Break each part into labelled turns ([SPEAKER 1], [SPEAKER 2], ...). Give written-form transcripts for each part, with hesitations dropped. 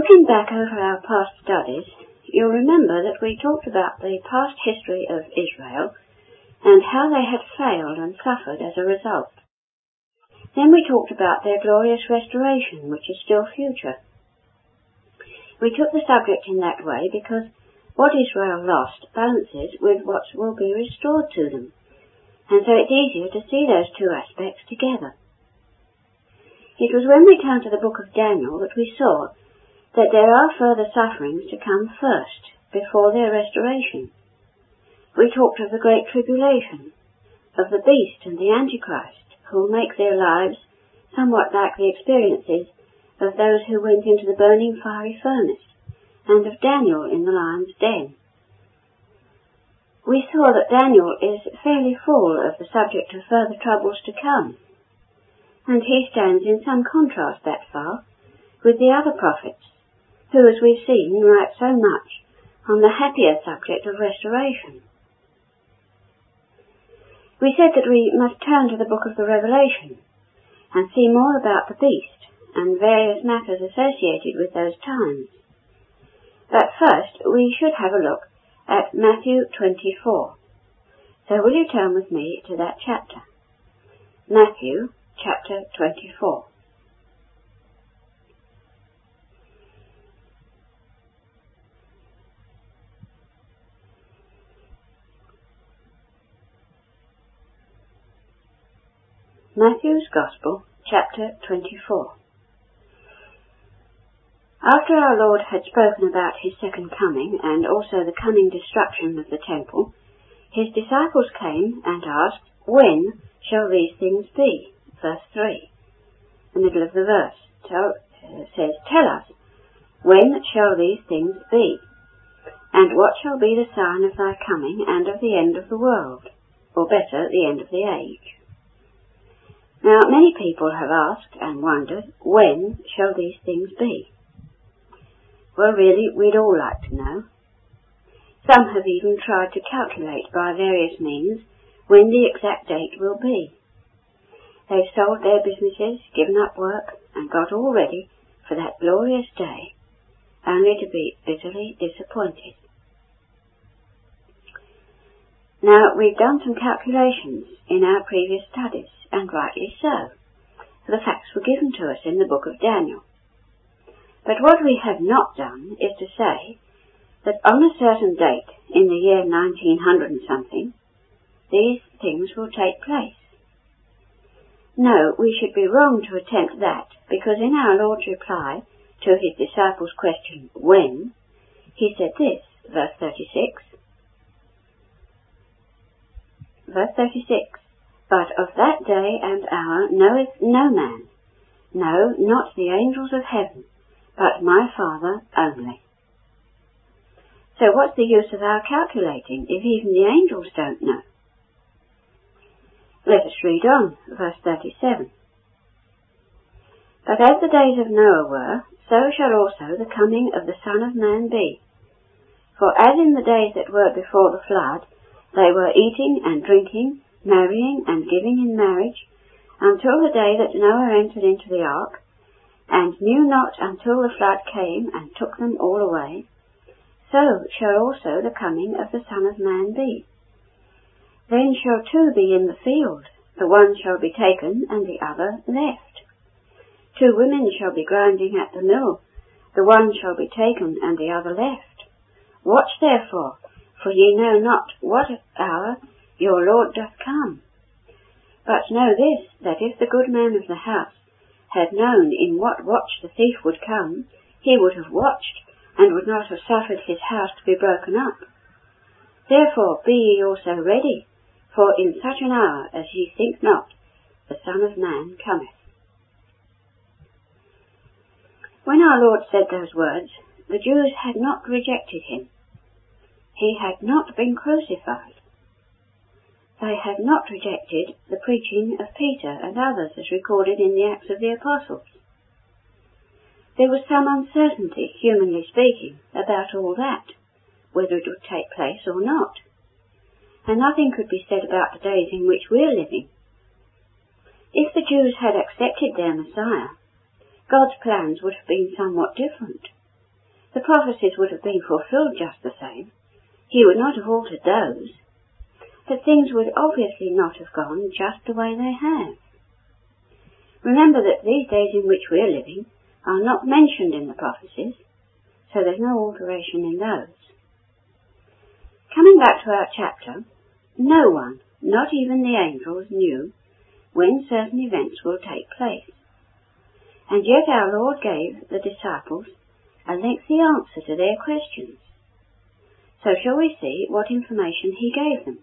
[SPEAKER 1] Looking back over our past studies, you'll remember that we talked about the past history of Israel and how they had failed and suffered as a result. Then we talked about their glorious restoration, which is still future. We took the subject in that way because what Israel lost balances with what will be restored to them, and so it's easier to see those two aspects together. It was when we turned to the book of Daniel that we saw that there are further sufferings to come first, before their restoration. We talked of the Great Tribulation, of the beast and the Antichrist, who will make their lives somewhat like the experiences of those who went into the burning fiery furnace, and of Daniel in the lion's den. We saw that Daniel is fairly full of the subject of further troubles to come, and he stands in some contrast that far with the other prophets, who, as we've seen, write so much on the happier subject of restoration. We said that we must turn to the book of the Revelation and see more about the beast and various matters associated with those times. But first we should have a look at Matthew 24. So will you turn with me to that chapter? Matthew chapter 24. Matthew's Gospel, chapter 24. After our Lord had spoken about his second coming and also the coming destruction of the temple, his disciples came and asked, "When shall these things be?" Verse 3. The middle of the verse says, "Tell us, when shall these things be? And what shall be the sign of thy coming and of the end of the world?" Or better, the end of the age. Now, many people have asked and wondered, when shall these things be? Well, really, we'd all like to know. Some have even tried to calculate by various means when the exact date will be. They've sold their businesses, given up work, and got all ready for that glorious day, only to be bitterly disappointed. Now, we've done some calculations in our previous studies, and rightly so, for the facts were given to us in the book of Daniel. But what we have not done is to say that on a certain date in the year 1900 and something, these things will take place. No, we should be wrong to attempt that, because in our Lord's reply to his disciples' question, "When?" he said this, verse 36. Verse 36. "But of that day and hour knoweth no man, no, not the angels of heaven, but my Father only." So what's the use of our calculating if even the angels don't know? Let us read on, verse 37. "But as the days of Noah were, so shall also the coming of the Son of Man be. For as in the days that were before the flood, they were eating and drinking, marrying and giving in marriage, until the day that Noah entered into the ark, and knew not until the flood came and took them all away, so shall also the coming of the Son of Man be. Then shall two be in the field, the one shall be taken and the other left. Two women shall be grinding at the mill, the one shall be taken and the other left. Watch therefore, for ye know not what hour your Lord doth come. But know this, that if the good man of the house had known in what watch the thief would come, he would have watched, and would not have suffered his house to be broken up. Therefore be ye also ready, for in such an hour as ye think not, the Son of Man cometh." When our Lord said those words, the Jews had not rejected him. He had not been crucified. They had not rejected the preaching of Peter and others as recorded in the Acts of the Apostles. There was some uncertainty, humanly speaking, about all that, whether it would take place or not. And nothing could be said about the days in which we're living. If the Jews had accepted their Messiah, God's plans would have been somewhat different. The prophecies would have been fulfilled just the same. He would not have altered those. But things would obviously not have gone just the way they have. Remember that these days in which we are living are not mentioned in the prophecies, so there's no alteration in those. Coming back to our chapter, no one, not even the angels, knew when certain events will take place. And yet our Lord gave the disciples a lengthy answer to their questions. So shall we see what information he gave them?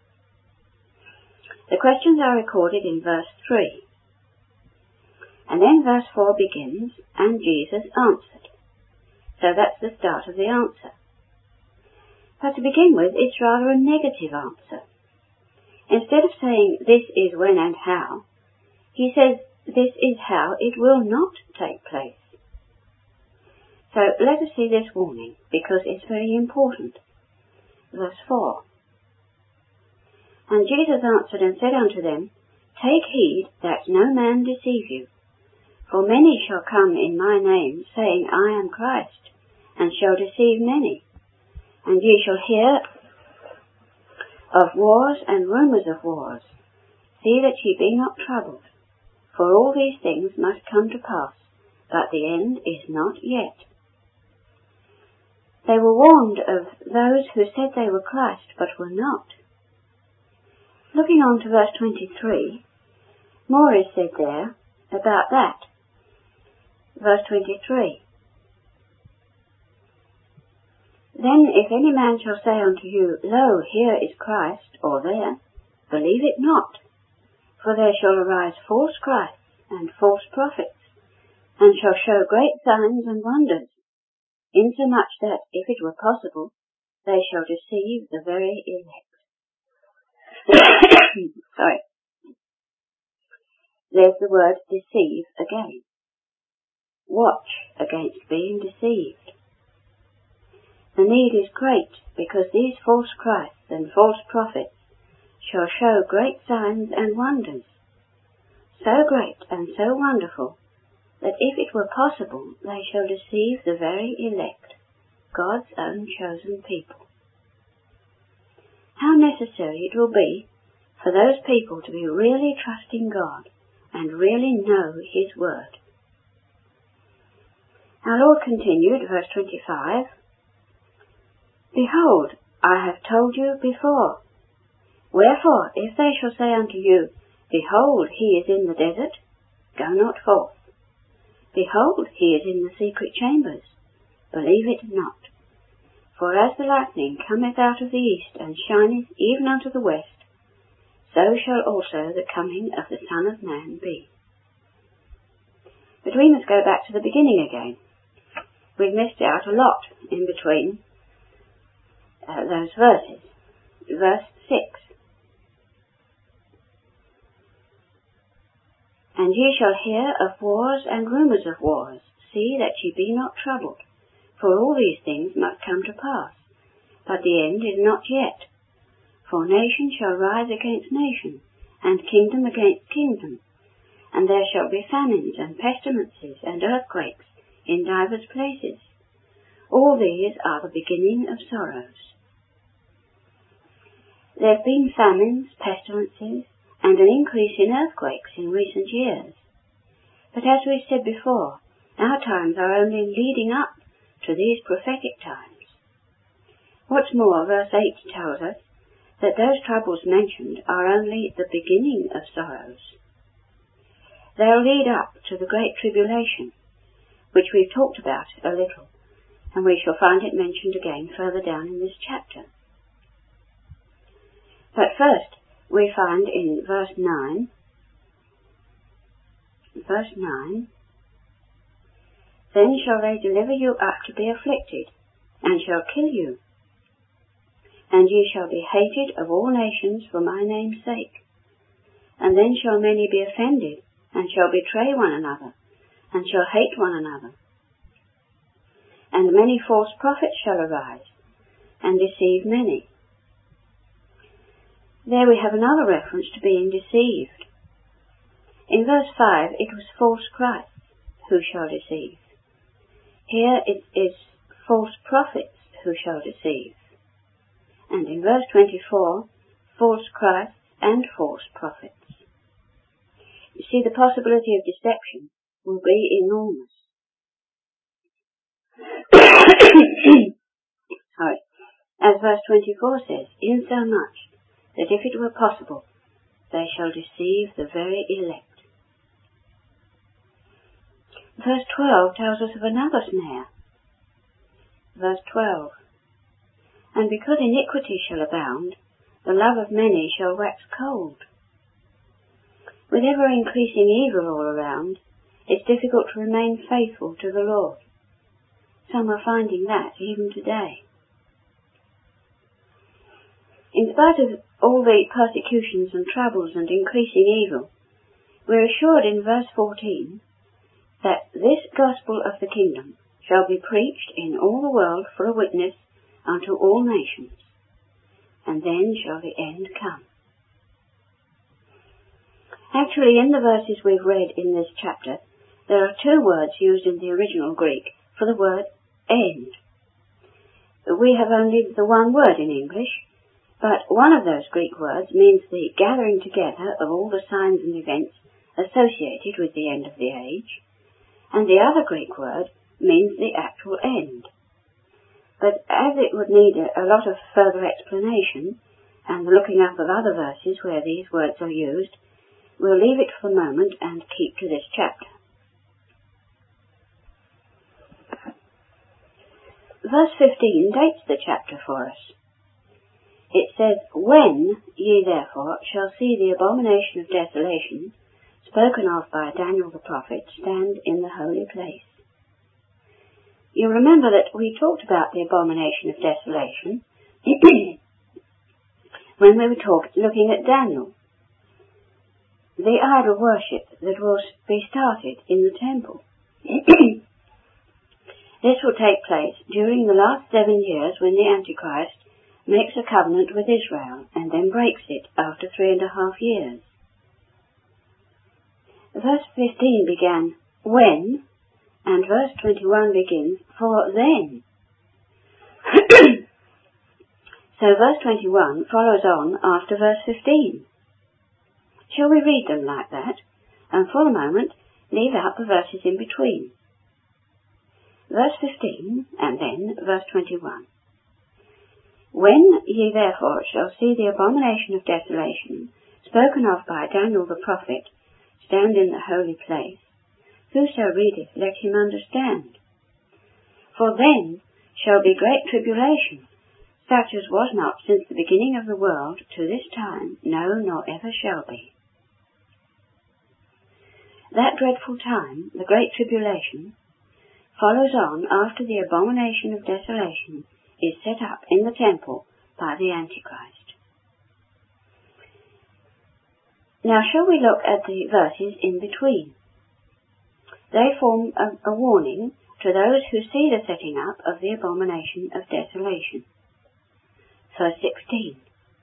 [SPEAKER 1] The questions are recorded in verse 3. And then verse 4 begins, and Jesus answered. So that's the start of the answer. But to begin with, it's rather a negative answer. Instead of saying, this is when and how, he says, this is how it will not take place. So let us see this warning, because it's very important. Verse 4. And Jesus answered and said unto them, Take heed that no man deceive you. For many shall come in my name, saying, I am Christ, and shall deceive many. And ye shall hear of wars and rumours of wars. See that ye be not troubled. For all these things must come to pass, but the end is not yet. They were warned of those who said they were Christ, but were not. Looking on to verse 23, more is said there about that. Verse 23. Then if any man shall say unto you, Lo, here is Christ, or there, believe it not. For there shall arise false Christs and false prophets, and shall show great signs and wonders, insomuch that, if it were possible, they shall deceive the very elect. Sorry. There's the word deceive again. Watch against being deceived. The need is great, because these false Christs and false prophets shall show great signs and wonders, so great and so wonderful, that if it were possible, they shall deceive the very elect, God's own chosen people. How necessary it will be for those people to be really trusting God and really know His Word. Our Lord continued, verse 25, Behold, I have told you before. Wherefore, if they shall say unto you, Behold, he is in the desert, go not forth. Behold, he is in the secret chambers, believe it not. For as the lightning cometh out of the east, and shineth even unto the west, so shall also the coming of the Son of Man be. But we must go back to the beginning again. We've missed out a lot in between those verses. Verse 6. And ye shall hear of wars and rumours of wars. See that ye be not troubled. For all these things must come to pass, but the end is not yet. For nation shall rise against nation, and kingdom against kingdom. And there shall be famines and pestilences and earthquakes in divers places. All these are the beginning of sorrows. There have been famines, pestilences, and an increase in earthquakes in recent years. But as we said before, our times are only leading up to these prophetic times. What's more, verse 8 tells us that those troubles mentioned are only the beginning of sorrows. They'll lead up to the great tribulation, which we've talked about a little, and we shall find it mentioned again further down in this chapter. But first, we find in verse 9, Then shall they deliver you up to be afflicted, and shall kill you. And ye shall be hated of all nations for my name's sake. And then shall many be offended, and shall betray one another, and shall hate one another. And many false prophets shall arise, and deceive many. There we have another reference to being deceived. In verse 5 it was false Christs who shall deceive. Here it is false prophets who shall deceive. And in verse 24, false Christs and false prophets. You see, the possibility of deception will be enormous. Sorry. As verse 24 says, insomuch that if it were possible, they shall deceive the very elect. Verse 12 tells us of another snare. Verse 12. And because iniquity shall abound, the love of many shall wax cold. With ever increasing evil all around, it's difficult to remain faithful to the Lord. Some are finding that even today. In spite of all the persecutions and troubles and increasing evil, we're assured in verse 14 that this gospel of the kingdom shall be preached in all the world for a witness unto all nations, and then shall the end come. Actually, in the verses we've read in this chapter, there are two words used in the original Greek for the word end. We have only the one word in English, but one of those Greek words means the gathering together of all the signs and events associated with the end of the age, and the other Greek word means the actual end. But as it would need a lot of further explanation, and the looking up of other verses where these words are used, we'll leave it for the moment and keep to this chapter. Verse 15 dates the chapter for us. It says, When ye therefore shall see the abomination of desolation, spoken of by Daniel the prophet, stand in the holy place. You remember that we talked about the abomination of desolation when we were looking at Daniel. The idol worship that will be started in the temple. This will take place during the last 7 years when the Antichrist makes a covenant with Israel and then breaks it after 3.5 years. Verse 15 began, when, and verse 21 begins, for then. So verse 21 follows on after verse 15. Shall we read them like that, and for the moment leave out the verses in between? Verse 15, and then verse 21. When ye therefore shall see the abomination of desolation, spoken of by Daniel the prophet, stand in the holy place, whoso readeth, let him understand. For then shall be great tribulation, such as was not since the beginning of the world to this time, no, nor ever shall be. That dreadful time, the great tribulation, follows on after the abomination of desolation is set up in the temple by the Antichrist. Now shall we look at the verses in between? They form a warning to those who see the setting up of the abomination of desolation. Verse 16.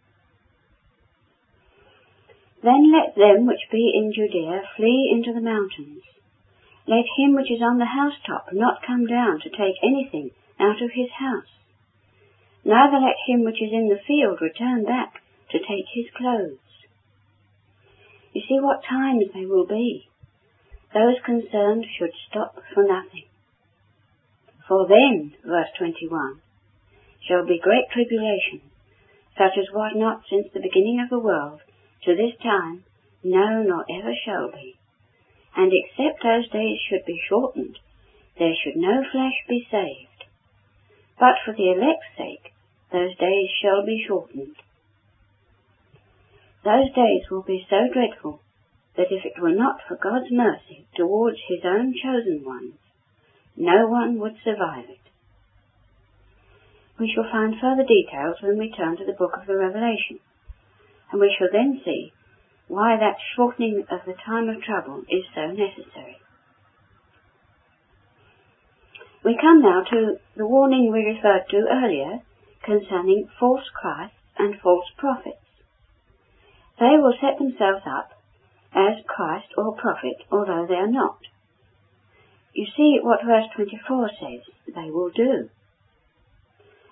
[SPEAKER 1] Then let them which be in Judea flee into the mountains. Let him which is on the housetop not come down to take anything out of his house. Neither let him which is in the field return back to take his clothes. You see what times they will be. Those concerned should stop for nothing. For then, verse 21, shall be great tribulation, such as was not since the beginning of the world, to this time, no, nor ever shall be. And except those days should be shortened, there should no flesh be saved. But for the elect's sake, those days shall be shortened. Those days will be so dreadful that if it were not for God's mercy towards his own chosen ones, no one would survive it. We shall find further details when we turn to the book of the Revelation, and we shall then see why that shortening of the time of trouble is so necessary. We come now to the warning we referred to earlier concerning false Christs and false prophets. They will set themselves up as Christ or prophet, although they are not. You see what verse 24 says they will do.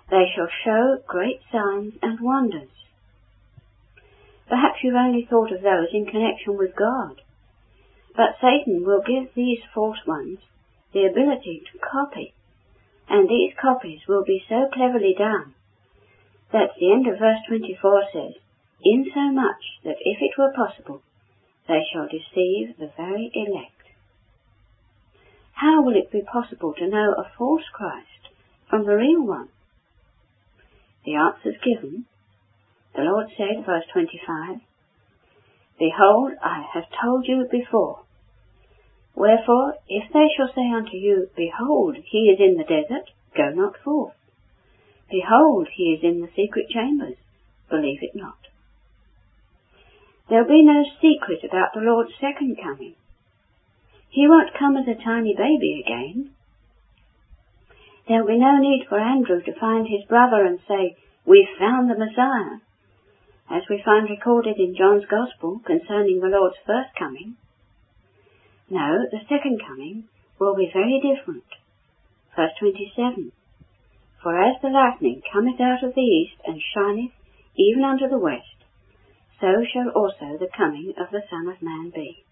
[SPEAKER 1] They shall show great signs and wonders. Perhaps you've only thought of those in connection with God, but Satan will give these false ones the ability to copy, and these copies will be so cleverly done that the end of verse 24 says, insomuch that if it were possible, they shall deceive the very elect. How will it be possible to know a false Christ from the real one? The answer's given. The Lord said, verse 25, Behold, I have told you before. Wherefore, if they shall say unto you, Behold, he is in the desert, go not forth. Behold, he is in the secret chambers, believe it not. There'll be no secret about the Lord's second coming. He won't come as a tiny baby again. There'll be no need for Andrew to find his brother and say, We've found the Messiah, as we find recorded in John's Gospel concerning the Lord's first coming. No, the second coming will be very different. Verse 27, For as the lightning cometh out of the east, and shineth even unto the west, so shall also the coming of the Son of Man be.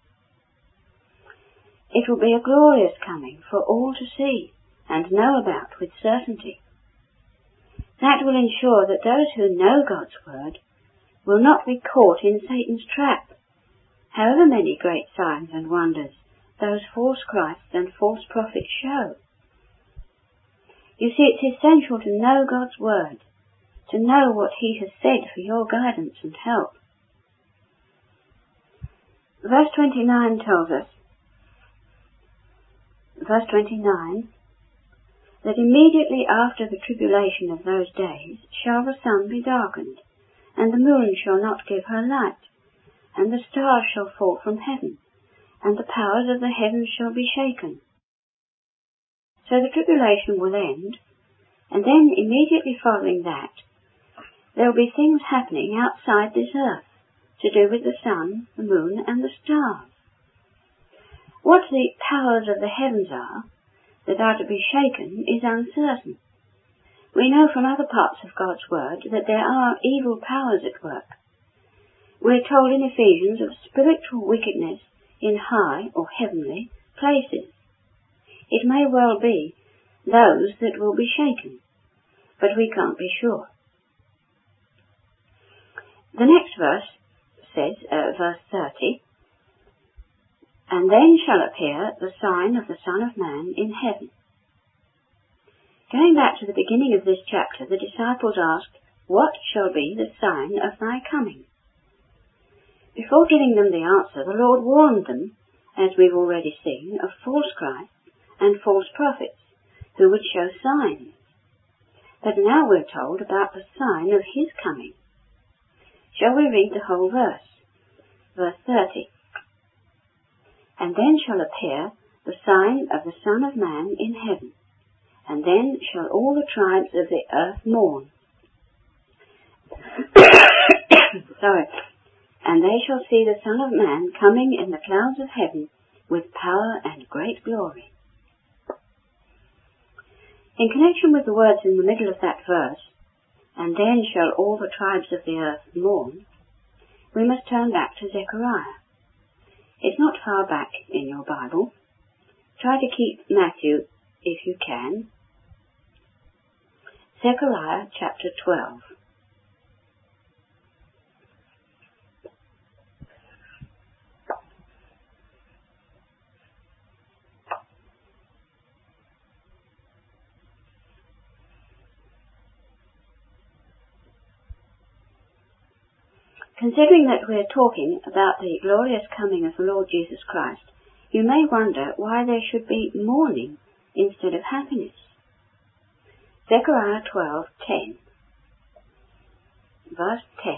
[SPEAKER 1] It will be a glorious coming for all to see and know about with certainty. That will ensure that those who know God's word will not be caught in Satan's trap, however many great signs and wonders those false Christs and false prophets show. You see, it's essential to know God's word, to know what he has said for your guidance and help. Verse 29 tells us, verse 29, that immediately after the tribulation of those days shall the sun be darkened, and the moon shall not give her light, and the stars shall fall from heaven, and the powers of the heavens shall be shaken. So the tribulation will end, and then immediately following that, there will be things happening outside this earth to do with the sun, the moon, and the stars. What the powers of the heavens are that are to be shaken is uncertain. We know from other parts of God's word that there are evil powers at work. We're told in Ephesians of spiritual wickedness in high or heavenly places. It may well be those that will be shaken, but we can't be sure. The next verse says, verse 30, And then shall appear the sign of the Son of Man in heaven. Going back to the beginning of this chapter, the disciples asked, What shall be the sign of thy coming? Before giving them the answer, the Lord warned them, as we've already seen, of false Christs and false prophets, who would show signs. But now we're told about the sign of his coming. Shall we read the whole verse? Verse 30. And then shall appear the sign of the Son of Man in heaven, and then shall all the tribes of the earth mourn. Sorry. And they shall see the Son of Man coming in the clouds of heaven with power and great glory. In connection with the words in the middle of that verse, and then shall all the tribes of the earth mourn, we must turn back to Zechariah. It's not far back in your Bible. Try to keep Matthew if you can. Zechariah chapter 12. Considering that we're talking about the glorious coming of the Lord Jesus Christ, you may wonder why there should be mourning instead of happiness. Zechariah 12:10. Verse 10.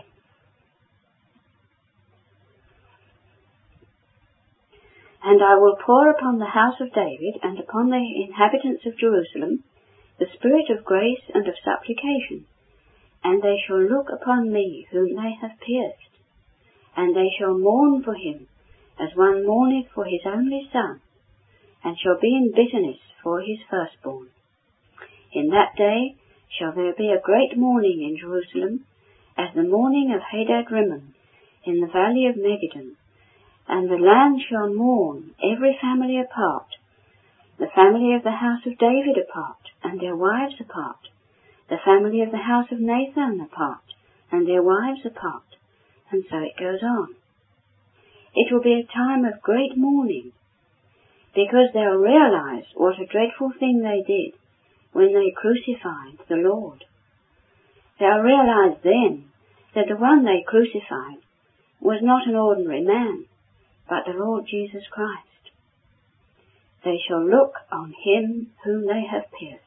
[SPEAKER 1] And I will pour upon the house of David and upon the inhabitants of Jerusalem the spirit of grace and of supplication, and they shall look upon me whom they have pierced, and they shall mourn for him as one mourneth for his only son, and shall be in bitterness for his firstborn. In that day shall there be a great mourning in Jerusalem, as the mourning of Hadad-rimmon in the valley of Megiddon. And the land shall mourn, every family apart, the family of the house of David apart, and their wives apart, the family of the house of Nathan apart, and their wives apart, and so it goes on. It will be a time of great mourning, because they'll realize what a dreadful thing they did when they crucified the Lord. They'll realize then that the one they crucified was not an ordinary man, but the Lord Jesus Christ. They shall look on him whom they have pierced.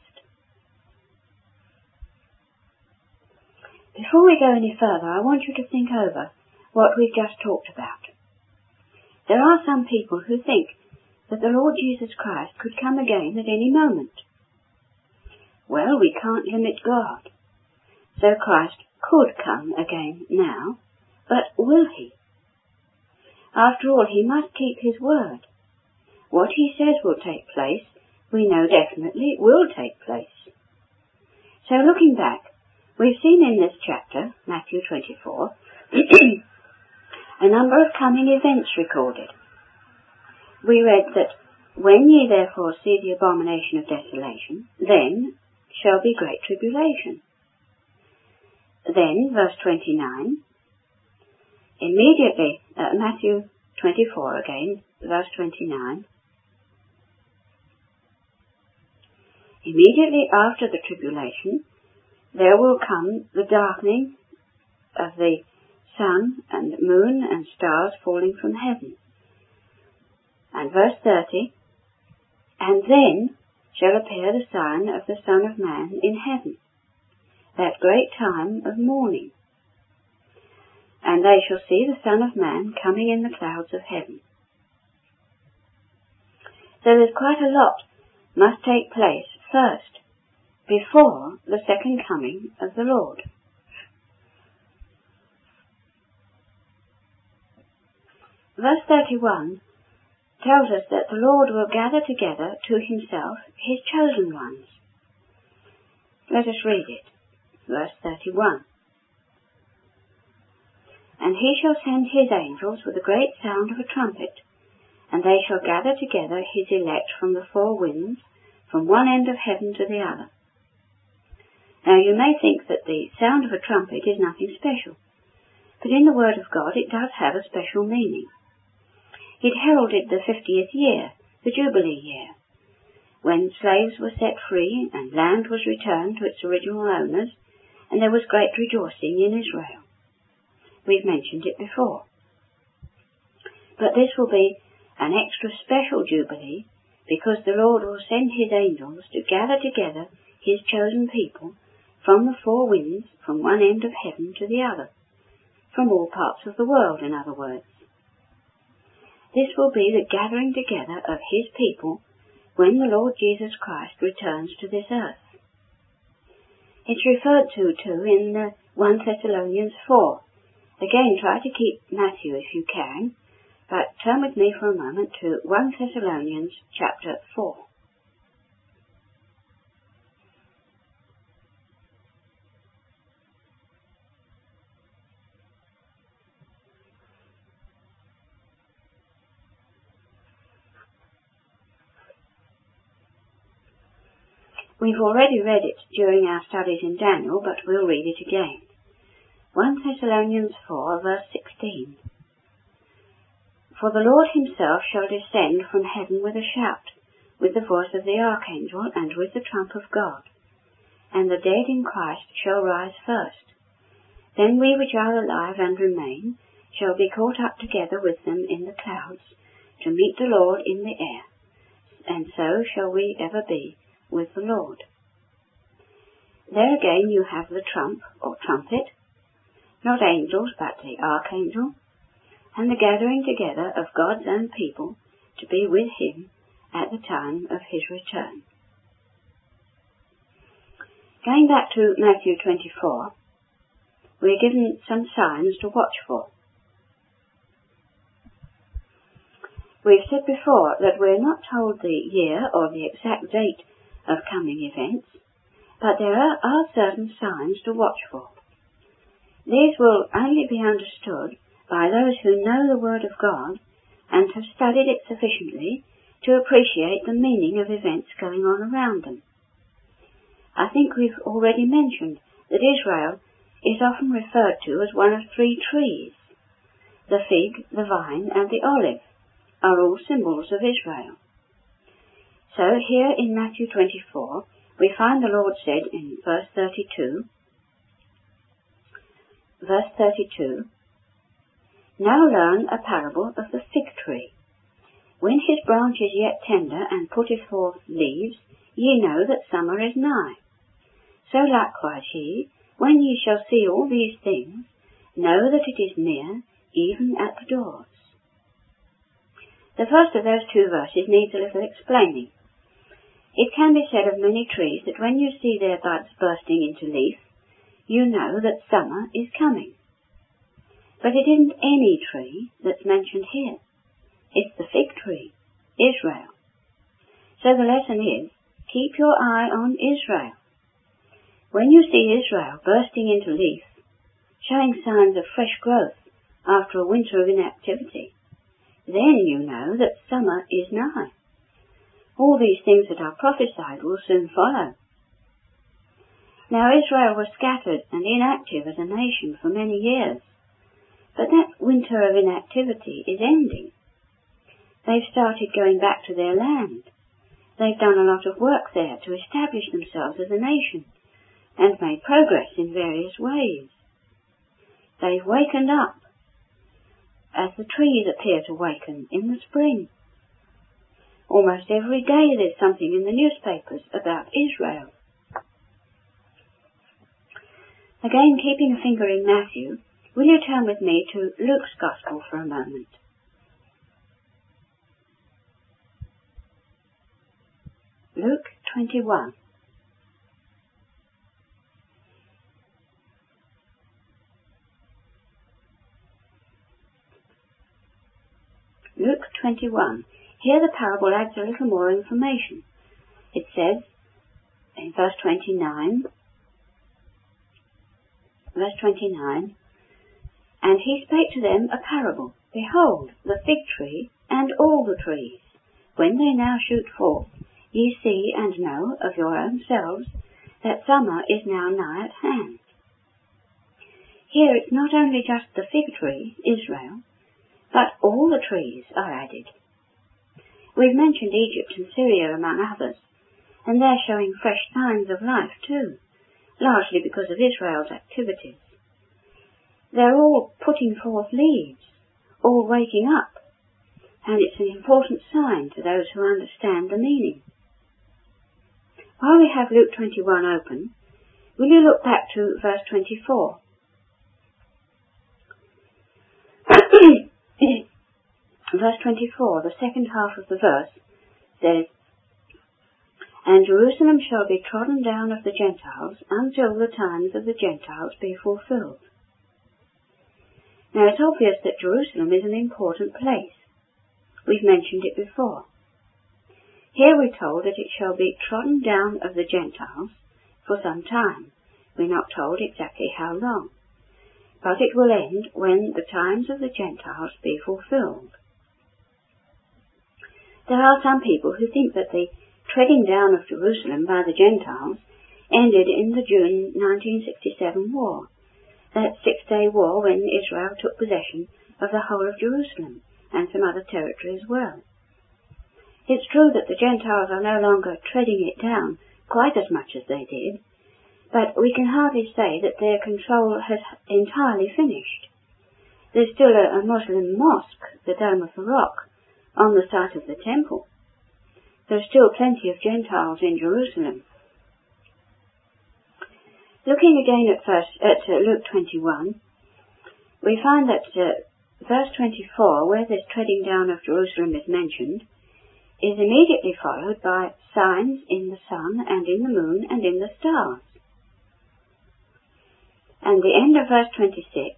[SPEAKER 1] Before we go any further, I want you to think over what we've just talked about. There are some people who think that the Lord Jesus Christ could come again at any moment. Well, we can't limit God. So Christ could come again now, but will he? After all, he must keep his word. What he says will take place, we know definitely will take place. So looking back, we've seen in this chapter, Matthew 24, a number of coming events recorded. We read that, when ye therefore see the abomination of desolation, then shall be great tribulation. Then, verse 29, immediately, Matthew 24 again, verse 29, immediately after the tribulation, there will come the darkening of the sun and moon and stars falling from heaven. And verse 30, and then shall appear the sign of the Son of Man in heaven, that great time of mourning. And they shall see the Son of Man coming in the clouds of heaven. So there's quite a lot must take place first, before the second coming of the Lord. Verse 31 tells us that the Lord will gather together to himself his chosen ones. Let us read it. Verse 31. And he shall send his angels with a great sound of a trumpet, and they shall gather together his elect from the four winds, from one end of heaven to the other. Now you may think that the sound of a trumpet is nothing special, but in the Word of God it does have a special meaning. It heralded the 50th year, the Jubilee year, when slaves were set free and land was returned to its original owners, and there was great rejoicing in Israel. We've mentioned it before. But this will be an extra special Jubilee, because the Lord will send his angels to gather together his chosen people from the four winds, from one end of heaven to the other, from all parts of the world, in other words. This will be the gathering together of his people when the Lord Jesus Christ returns to this earth. It's referred to too in 1 Thessalonians 4. Again, try to keep Matthew if you can, but turn with me for a moment to 1 Thessalonians chapter 4. We've already read it during our studies in Daniel, but we'll read it again. 1 Thessalonians 4, verse 16. For the Lord himself shall descend from heaven with a shout, with the voice of the archangel, and with the trump of God. And the dead in Christ shall rise first. Then we which are alive and remain shall be caught up together with them in the clouds, to meet the Lord in the air. And so shall we ever be with the Lord. There again you have the trump, or trumpet, not angels, but the archangel, and the gathering together of God's own people to be with him at the time of his return. Going back to Matthew 24, we're given some signs to watch for. We've said before that we're not told the year or the exact date of coming events, but there are certain signs to watch for. These will only be understood by those who know the Word of God and have studied it sufficiently to appreciate the meaning of events going on around them. I think we've already mentioned that Israel is often referred to as one of three trees. The fig, the vine, and the olive are all symbols of Israel. So here in Matthew 24, we find the Lord said in verse 32, "Now learn a parable of the fig tree. When his branch is yet tender and putteth forth leaves, ye know that summer is nigh. So likewise ye, when ye shall see all these things, know that it is near, even at the doors." The first of those two verses needs a little explaining. It can be said of many trees that when you see their buds bursting into leaf, you know that summer is coming. But it isn't any tree that's mentioned here. It's the fig tree, Israel. So the lesson is, keep your eye on Israel. When you see Israel bursting into leaf, showing signs of fresh growth after a winter of inactivity, then you know that summer is nigh. All these things that are prophesied will soon follow. Now Israel was scattered and inactive as a nation for many years, but that winter of inactivity is ending. They've started going back to their land. They've done a lot of work there to establish themselves as a nation and made progress in various ways. They've wakened up, as the trees appear to waken in the spring. Almost every day there's something in the newspapers about Israel. Again, keeping a finger in Matthew, will you turn with me to Luke's Gospel for a moment? Luke 21. Luke 21. Here the parable adds a little more information. It says in verse 29, "And he spake to them a parable. Behold, the fig tree and all the trees, when they now shoot forth, ye see and know of your own selves that summer is now nigh at hand." Here it's not only just the fig tree, Israel, but all the trees are added. We've mentioned Egypt and Syria among others, and they're showing fresh signs of life too, largely because of Israel's activities. They're all putting forth leaves, all waking up, and it's an important sign to those who understand the meaning. While we have Luke 21 open, will you look back to verse 24? Verse 24, the second half of the verse, says, "And Jerusalem shall be trodden down of the Gentiles until the times of the Gentiles be fulfilled." Now it's obvious that Jerusalem is an important place. We've mentioned it before. Here we're told that it shall be trodden down of the Gentiles for some time. We're not told exactly how long, but it will end when the times of the Gentiles be fulfilled. There are some people who think that the treading down of Jerusalem by the Gentiles ended in the June 1967 war, that six-day war when Israel took possession of the whole of Jerusalem and some other territory as well. It's true that the Gentiles are no longer treading it down quite as much as they did, but we can hardly say that their control has entirely finished. There's still a Muslim mosque, the Dome of the Rock, on the site of the temple. There's still plenty of Gentiles in Jerusalem. Looking again at Luke 21, we find that verse 24, where this treading down of Jerusalem is mentioned, is immediately followed by signs in the sun and in the moon and in the stars. And the end of verse 26,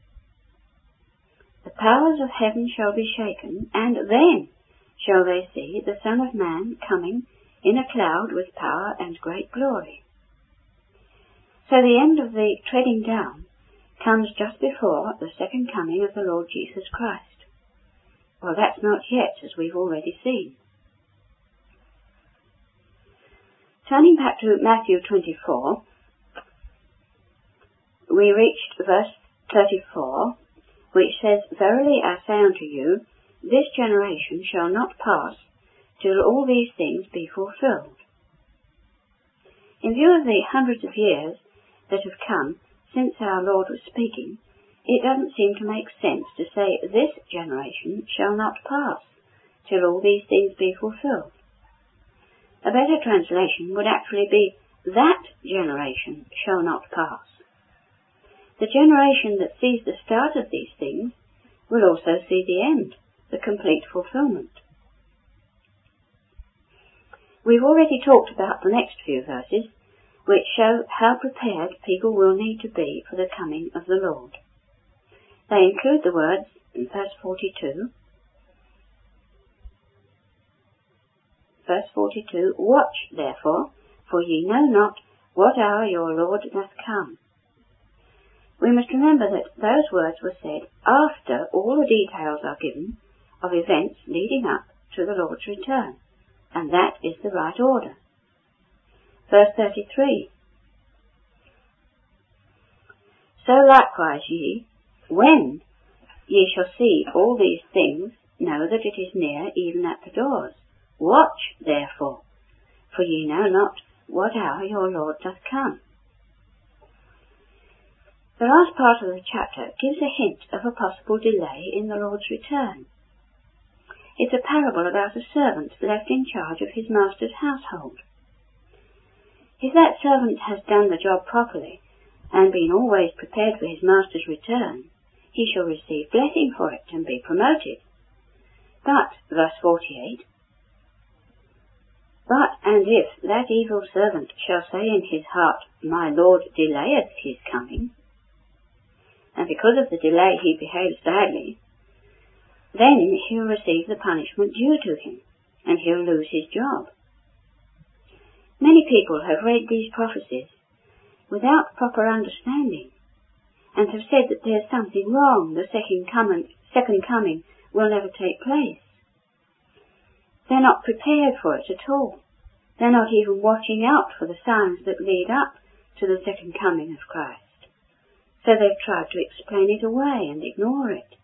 [SPEAKER 1] "The powers of heaven shall be shaken, and then shall they see the Son of Man coming in a cloud with power and great glory." So the end of the treading down comes just before the second coming of the Lord Jesus Christ. Well, that's not yet, as we've already seen. Turning back to Matthew 24, we reached verse 34, which says, "Verily I say unto you, this generation shall not pass till all these things be fulfilled." In view of the hundreds of years that have come since our Lord was speaking, it doesn't seem to make sense to say this generation shall not pass till all these things be fulfilled. A better translation would actually be, that generation shall not pass. The generation that sees the start of these things will also see the end, the complete fulfillment. We've already talked about the next few verses, which show how prepared people will need to be for the coming of the Lord. They include the words in verse 42, "Watch therefore, for ye know not what hour your Lord doth come." We must remember that those words were said after all the details are given of events leading up to the Lord's return, and that is the right order. Verse 33, "So likewise ye, when ye shall see all these things, know that it is near, even at the doors. Watch therefore, for ye know not what hour your Lord doth come." The last part of the chapter gives a hint of a possible delay in the Lord's return. It's a parable about a servant left in charge of his master's household. If that servant has done the job properly and been always prepared for his master's return, he shall receive blessing for it and be promoted. But, verse 48, "And if that evil servant shall say in his heart, My Lord delayeth his coming, and because of the delay he behaves badly, then he'll receive the punishment due to him, and he'll lose his job." Many people have read these prophecies without proper understanding, and have said that there's something wrong, the second coming will never take place. They're not prepared for it at all. They're not even watching out for the signs that lead up to the second coming of Christ. So they've tried to explain it away and ignore it.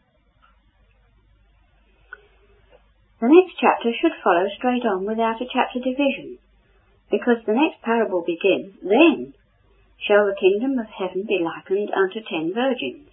[SPEAKER 1] The next chapter should follow straight on without a chapter division, because the next parable begins, "Then shall the kingdom of heaven be likened unto 10 virgins.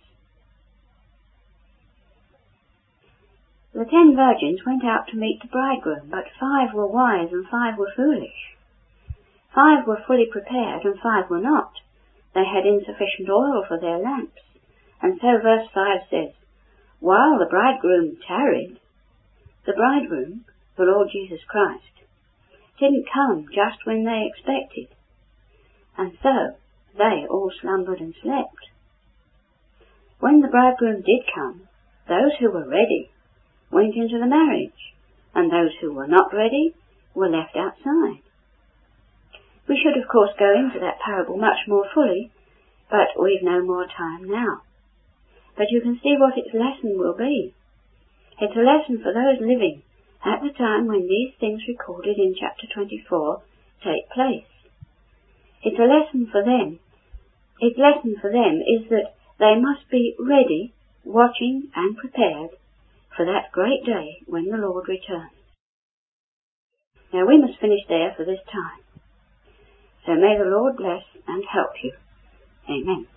[SPEAKER 1] The 10 virgins went out to meet the bridegroom, but 5 were wise and 5 were foolish. 5 were fully prepared and 5 were not. They had insufficient oil for their lamps. And so verse 5 says, "While the bridegroom tarried," the bridegroom, the Lord Jesus Christ, didn't come just when they expected, and so they all slumbered and slept. When the bridegroom did come, those who were ready went into the marriage, and those who were not ready were left outside. We should, of course, go into that parable much more fully, but we've no more time now. But you can see what its lesson will be. It's a lesson for those living at the time when these things recorded in chapter 24 take place. It's a lesson for them. Its lesson for them is that they must be ready, watching and prepared for that great day when the Lord returns. Now we must finish there for this time. So may the Lord bless and help you. Amen.